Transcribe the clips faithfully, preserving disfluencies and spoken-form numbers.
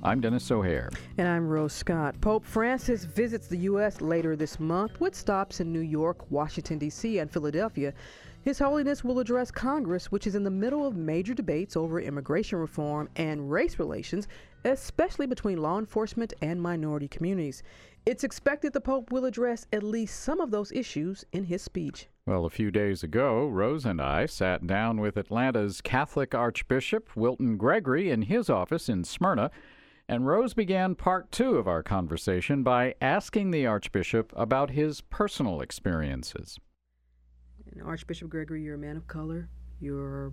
I'm Dennis O'Hare. And I'm Rose Scott. Pope Francis visits the U S later this month with stops in New York, Washington, D C, and Philadelphia. His Holiness will address Congress, which is in the middle of major debates over immigration reform and race relations, especially between law enforcement and minority communities. It's expected the Pope will address at least some of those issues in his speech. Well, a few days ago, Rose and I sat down with Atlanta's Catholic Archbishop Wilton Gregory in his office in Smyrna, and Rose began part two of our conversation by asking the Archbishop about his personal experiences. And Archbishop Gregory, you're a man of color. You're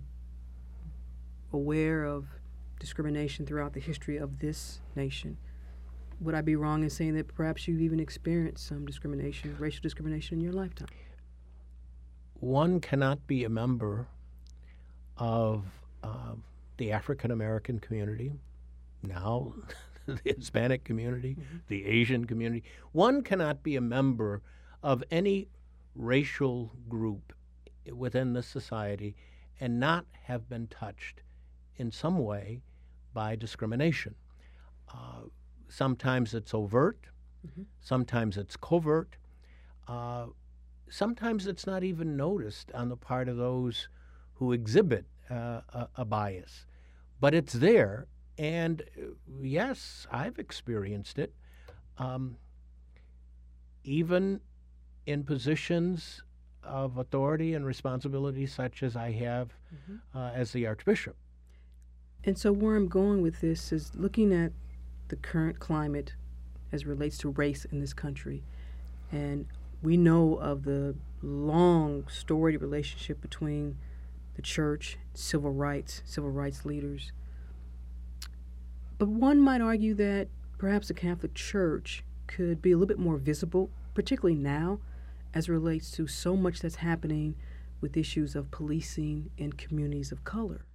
aware of discrimination throughout the history of this nation. Would I be wrong in saying that perhaps you've even experienced some discrimination, racial discrimination in your lifetime? One cannot be a member of uh, the African American community, now the Hispanic community, mm-hmm. the Asian community. One cannot be a member of any racial group within the society and not have been touched in some way by discrimination. Uh, sometimes it's overt, mm-hmm. sometimes it's covert, uh, sometimes it's not even noticed on the part of those who exhibit uh, a, a bias. But it's there, and uh, yes, I've experienced it, um, even in positions of authority and responsibility such as I have mm-hmm. uh, as the Archbishop. And so where I'm going with this is looking at the current climate as it relates to race in this country. And we know of the long, storied relationship between the church, civil rights, civil rights leaders. But one might argue that perhaps the Catholic Church could be a little bit more visible, particularly now, as it relates to so much that's happening with issues of policing in communities of color.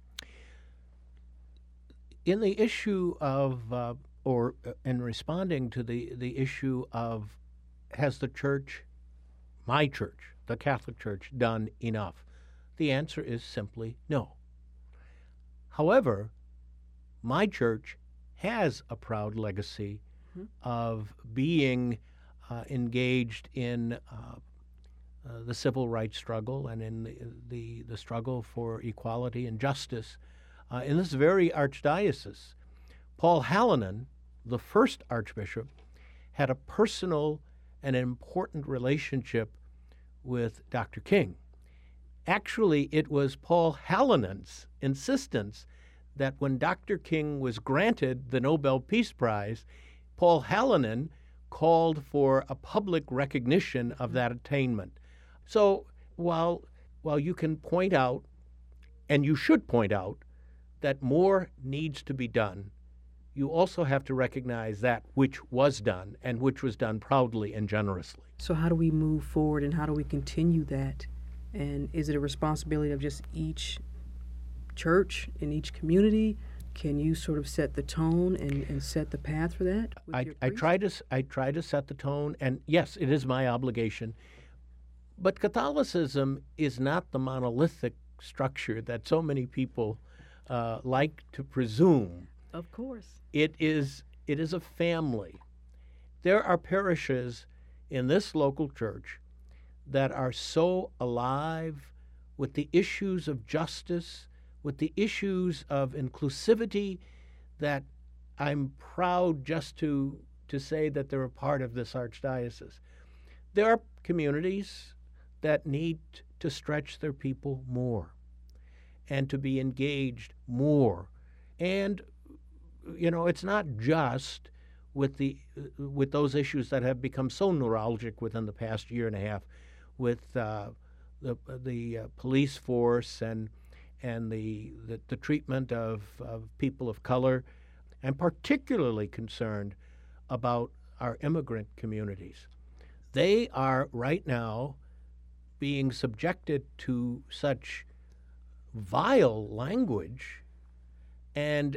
In the issue of, uh, or uh, in responding to the, the issue of, has the church, my church, the Catholic Church, done enough? The answer is simply no. However, my church has a proud legacy mm-hmm. of being uh, engaged in uh, uh, the civil rights struggle and in the, the, the struggle for equality and justice uh, in this very archdiocese. Paul Hallinan, the first archbishop, had a personal and an important relationship with Doctor King. Actually, it was Paul Hallinan's insistence that when Doctor King was granted the Nobel Peace Prize, Paul Hallinan called for a public recognition of that attainment. So while, while you can point out, and you should point out, that more needs to be done, you also have to recognize that which was done and which was done proudly and generously. So how do we move forward and how do we continue that? And is it a responsibility of just each church in each community? Can you sort of set the tone and, and set the path for that? I, I try to I try to set the tone, and yes, it is my obligation. But Catholicism is not the monolithic structure that so many people uh, like to presume. Of course. It is it is a family. There are parishes in this local church that are so alive with the issues of justice, with the issues of inclusivity, that I'm proud just to, to say that they're a part of this archdiocese. There are communities that need to stretch their people more and to be engaged more. And, you know, it's not just with the with those issues that have become so neuralgic within the past year and a half, with uh, the the uh, police force and and the, the, the treatment of, of people of color. I'm particularly concerned about our immigrant communities. They are right now being subjected to such vile language and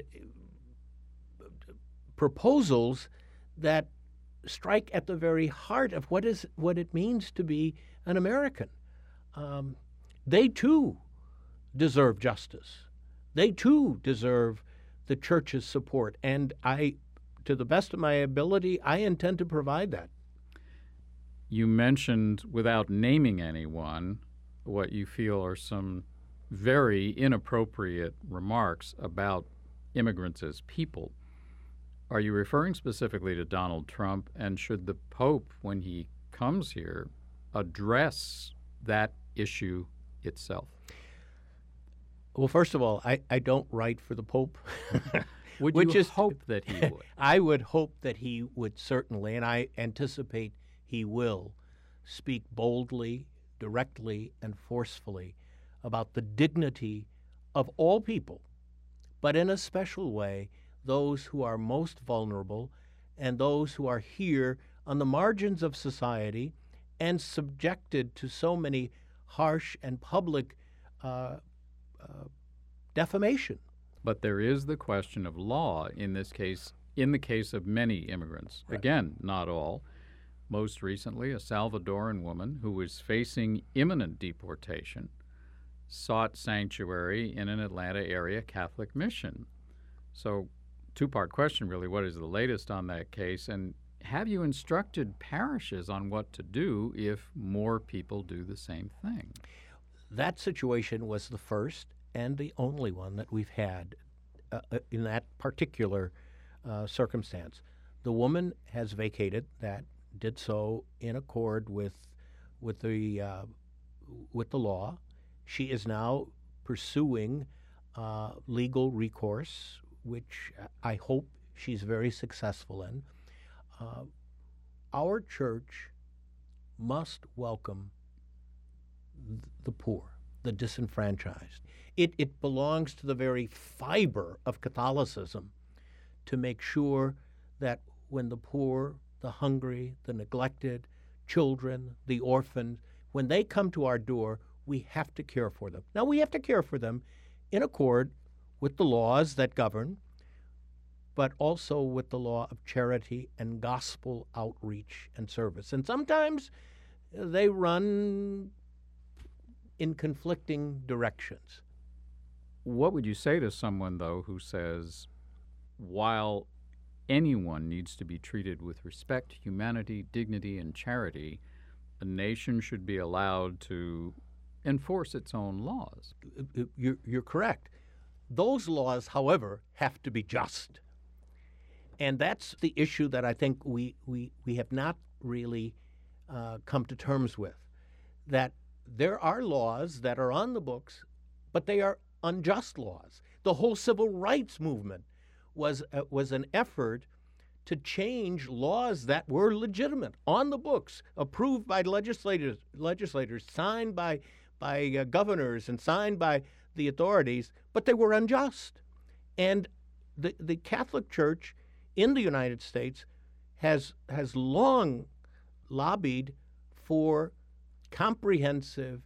proposals that strike at the very heart of what is what it means to be an American. Um, they too deserve justice. They too deserve the church's support. And I, to the best of my ability, I intend to provide that. You mentioned, without naming anyone, what you feel are some very inappropriate remarks about immigrants as people. Are you referring specifically to Donald Trump? And should the Pope, when he comes here, address that issue itself? Well, first of all, I, I don't write for the Pope. Would Which you is, hope that he would? I would hope that he would certainly, and I anticipate he will, speak boldly, directly, and forcefully about the dignity of all people, but in a special way, those who are most vulnerable and those who are here on the margins of society and subjected to so many harsh and public uh, uh, defamation. But there is the question of law in this case, in the case of many immigrants. Right. Again, not all. Most recently, a Salvadoran woman who was facing imminent deportation sought sanctuary in an Atlanta area Catholic mission. So, two-part question really, what is the latest on that case? And have you instructed parishes on what to do if more people do the same thing? That situation was the first and the only one that we've had uh, in that particular uh, circumstance. The woman has vacated that, did so in accord with with the uh, with the law. She is now pursuing uh, legal recourse, which I hope she's very successful in. Uh, our church must welcome th- the poor, the disenfranchised. It, it belongs to the very fiber of Catholicism to make sure that when the poor, the hungry, the neglected, children, the orphans, when they come to our door, we have to care for them. Now, we have to care for them in accord with the laws that govern, but also with the law of charity and gospel outreach and service. And sometimes they run in conflicting directions. What would you say to someone, though, who says, while anyone needs to be treated with respect, humanity, dignity, and charity, a nation should be allowed to enforce its own laws? You're, you're correct. Those laws, however, have to be just. And that's the issue that I think we, we, we have not really uh, come to terms with, that there are laws that are on the books, but they are unjust laws. The whole civil rights movement was uh, was an effort to change laws that were legitimate, on the books, approved by legislators, legislators signed by, by uh, governors and signed by the authorities, but they were unjust. And the, the Catholic Church in the United States has, has long lobbied for comprehensive,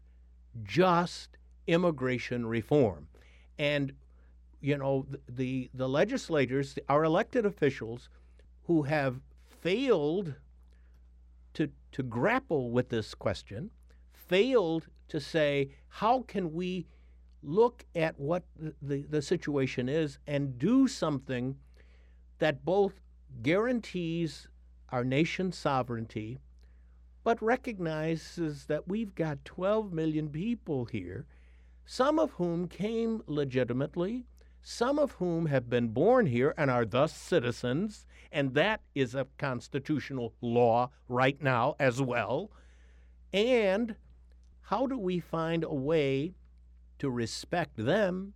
just immigration reform. And, you know, the, the, the legislators, our elected officials, who have failed to, to grapple with this question, failed to say, how can we look at what the, the, the situation is and do something that both guarantees our nation's sovereignty, but recognizes that we've got twelve million people here, some of whom came legitimately, some of whom have been born here and are thus citizens, and that is a constitutional law right now as well. And how do we find a way to respect them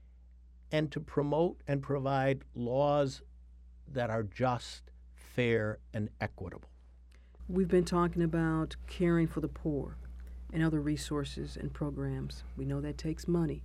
and to promote and provide laws that are just, fair, and equitable? We've been talking about caring for the poor and other resources and programs. We know that takes money.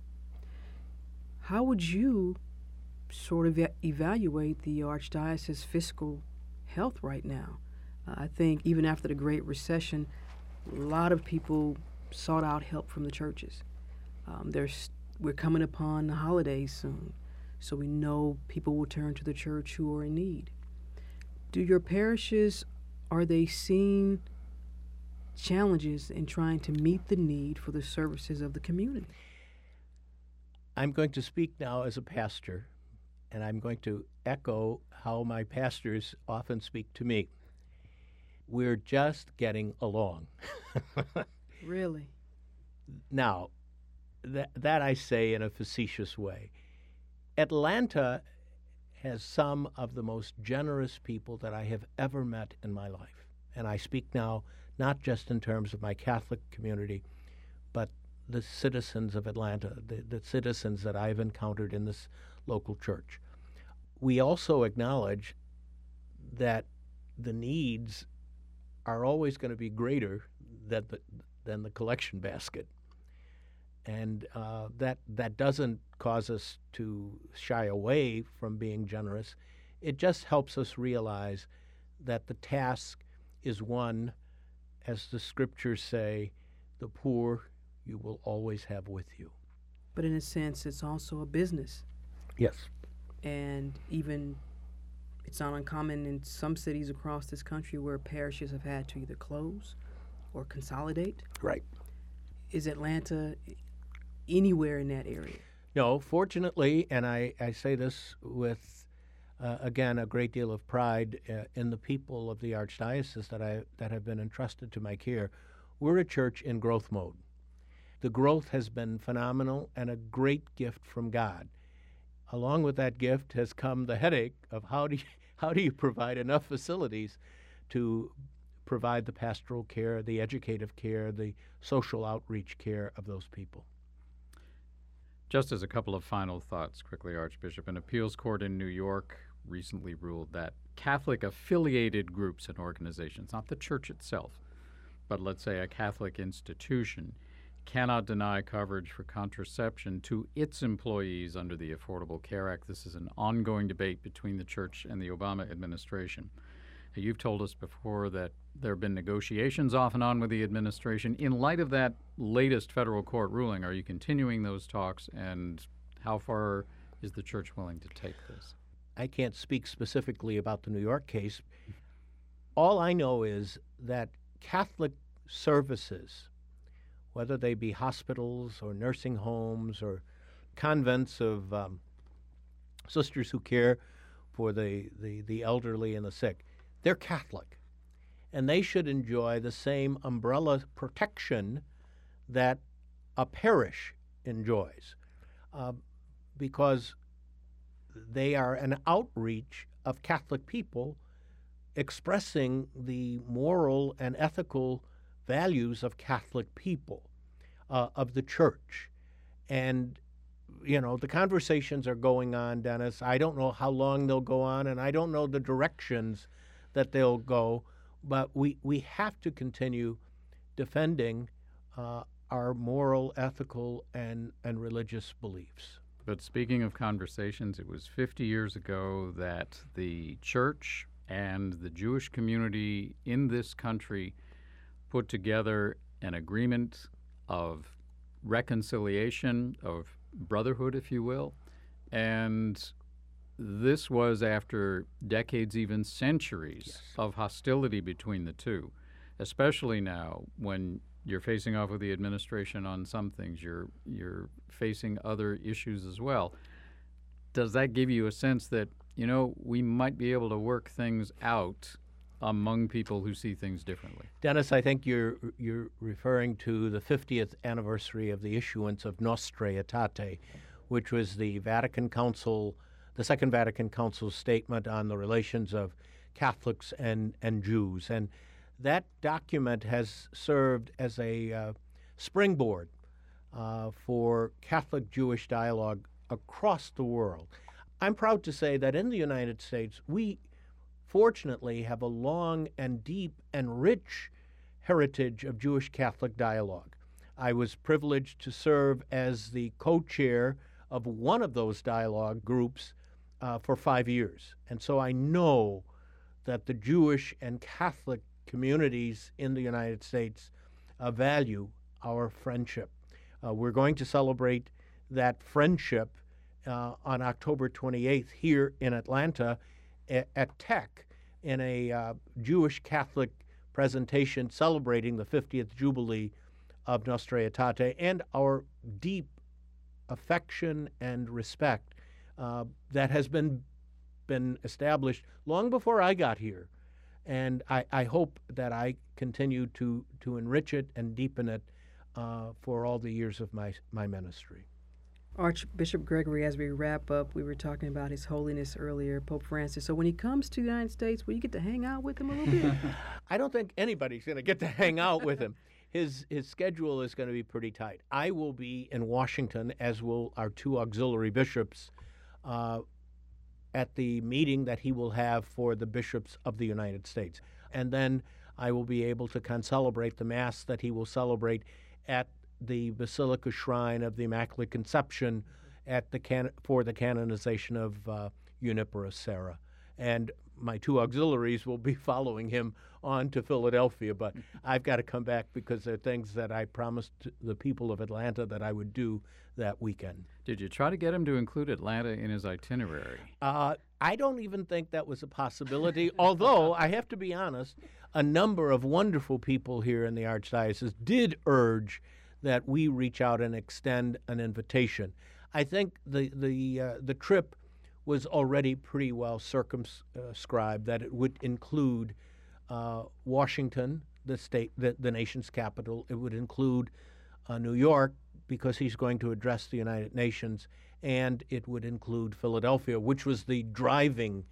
How would you sort of e- evaluate the Archdiocese's fiscal health right now? Uh, I think even after the Great Recession, a lot of people sought out help from the churches. Um, there's, we're coming upon the holidays soon, so we know people will turn to the church who are in need. Do your parishes, are they seeing challenges in trying to meet the need for the services of the community? I'm going to speak now as a pastor and I'm going to echo how my pastors often speak to me. We're just getting along. Really? Now, that, that I say in a facetious way. Atlanta has some of the most generous people that I have ever met in my life. And I speak now not just in terms of my Catholic community, but the citizens of Atlanta, the, the citizens that I've encountered in this local church. We also acknowledge that the needs are always going to be greater than the, than the collection basket. And uh, that that doesn't cause us to shy away from being generous. It just helps us realize that the task is one, as the scriptures say, the poor you will always have with you. But in a sense, it's also a business. Yes. And even it's not uncommon in some cities across this country where parishes have had to either close or consolidate. Right. Is Atlanta anywhere in that area? No, fortunately, and I, I say this with, uh, again, a great deal of pride uh, in the people of the Archdiocese that, I, that have been entrusted to my care, we're a church in growth mode. The growth has been phenomenal and a great gift from God. Along with that gift has come the headache of how do you, how do you provide enough facilities to provide the pastoral care, the educative care, the social outreach care of those people. Just as a couple of final thoughts quickly, Archbishop, an appeals court in New York recently ruled that Catholic-affiliated groups and organizations, not the church itself, but let's say a Catholic institution, cannot deny coverage for contraception to its employees under the Affordable Care Act. This is an ongoing debate between the church and the Obama administration. You've told us before that there have been negotiations off and on with the administration. In light of that latest federal court ruling, are you continuing those talks, and how far is the church willing to take this? I can't speak specifically about the New York case. All I know is that Catholic services, whether they be hospitals or nursing homes or convents of um, sisters who care for the, the, the elderly and the sick, they're Catholic, and they should enjoy the same umbrella protection that a parish enjoys, uh, because they are an outreach of Catholic people expressing the moral and ethical values of Catholic people, uh, of the church. And, you know, the conversations are going on, Dennis. I don't know how long they'll go on, and I don't know the directions that they'll go, but we, we have to continue defending uh, our moral, ethical, and, and religious beliefs. But speaking of conversations, it was fifty years ago that the church and the Jewish community in this country put together an agreement of reconciliation, of brotherhood, if you will, and this was after decades, even centuries, yes, of hostility between the two, especially now when you're facing off with the administration on some things, you're you're facing other issues as well. Does that give you a sense that, you know, we might be able to work things out among people who see things differently? Dennis, I think you're you're referring to the fiftieth anniversary of the issuance of Nostra Aetate, which was the Vatican Council, the Second Vatican Council statement on the relations of Catholics and, and Jews. And that document has served as a uh, springboard uh, for Catholic-Jewish dialogue across the world. I'm proud to say that in the United States, we fortunately have a long and deep and rich heritage of Jewish Catholic dialogue. I was privileged to serve as the co-chair of one of those dialogue groups uh, for five years. And so I know that the Jewish and Catholic communities in the United States uh, value our friendship. Uh, we're going to celebrate that friendship uh, on October twenty-eighth here in Atlanta at, at Tech in a uh, Jewish Catholic presentation celebrating the fiftieth Jubilee of Nostra Aetate and our deep affection and respect uh, that has been been established long before I got here. And I, I hope that I continue to, to enrich it and deepen it uh, for all the years of my, my ministry. Archbishop Gregory, as we wrap up, we were talking about His Holiness earlier, Pope Francis. So when he comes to the United States, will you get to hang out with him a little bit? I don't think anybody's going to get to hang out with him. His his schedule is going to be pretty tight. I will be in Washington, as will our two auxiliary bishops, uh, at the meeting that he will have for the bishops of the United States. And then I will be able to concelebrate the Mass that he will celebrate at the Basilica Shrine of the Immaculate Conception at the can- for the canonization of uh, Junipero Serra. And my two auxiliaries will be following him on to Philadelphia, but I've got to come back because there are things that I promised the people of Atlanta that I would do that weekend. Did you try to get him to include Atlanta in his itinerary? Uh, I don't even think that was a possibility, although I have to be honest, a number of wonderful people here in the Archdiocese did urge that we reach out and extend an invitation. I think the the uh, the trip was already pretty well circumscribed, that it would include uh, Washington, the state, the, the nation's capital. It would include uh, New York, because he's going to address the United Nations, and it would include Philadelphia, which was the driving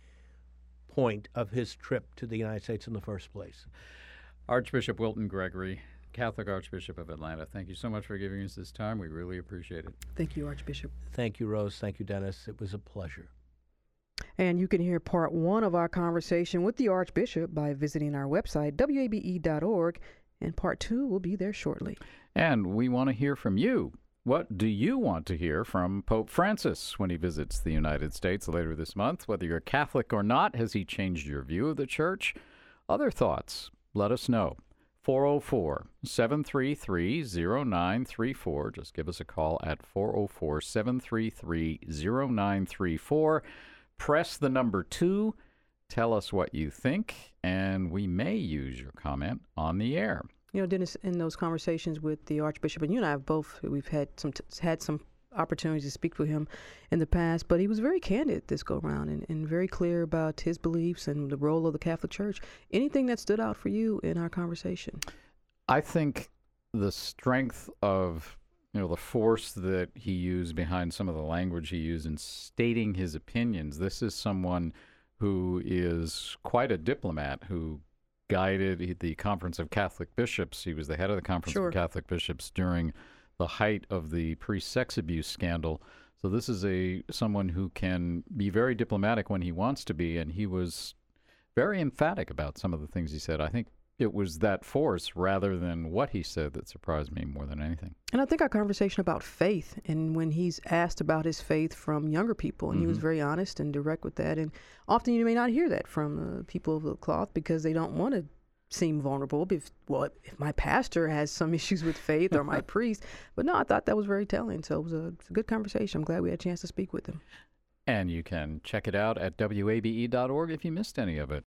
point of his trip to the United States in the first place. Archbishop Wilton Gregory, Catholic Archbishop of Atlanta, thank you so much for giving us this time. We really appreciate it. Thank you, Archbishop. Thank you, Rose. Thank you, Dennis. It was a pleasure. And you can hear part one of our conversation with the Archbishop by visiting our website, W A B E dot org, and part two will be there shortly. And we want to hear from you. What do you want to hear from Pope Francis when he visits the United States later this month? Whether you're Catholic or not, has he changed your view of the Church? Other thoughts? Let us know. four oh four, seven three three, oh nine three four. Just give us a call at four oh four, seven three three, oh nine three four. Press the number two. Tell us what you think, and we may use your comment on the air. You know, Dennis, in those conversations with the Archbishop, and you and I have both, we've had some t- had some opportunities to speak with him in the past, but he was very candid this go around and, and very clear about his beliefs and the role of the Catholic Church. Anything that stood out for you in our conversation? I think the strength of, you know, the force that he used behind some of the language he used in stating his opinions. This is someone who is quite a diplomat, who guided the Conference of Catholic Bishops. He was the head of the Conference Sure. of Catholic Bishops during the height of the priest-sex abuse scandal. So this is a someone who can be very diplomatic when he wants to be, and he was very emphatic about some of the things he said. I think it was that force rather than what he said that surprised me more than anything. And I think our conversation about faith, and when he's asked about his faith from younger people, and mm-hmm. he was very honest and direct with that. And often you may not hear that from uh, people of the cloth because they don't want to seem vulnerable. If, well, if my pastor has some issues with faith or my priest. But no, I thought that was very telling. So it was a, it was a good conversation. I'm glad we had a chance to speak with him. And you can check it out at W A B E dot org if you missed any of it.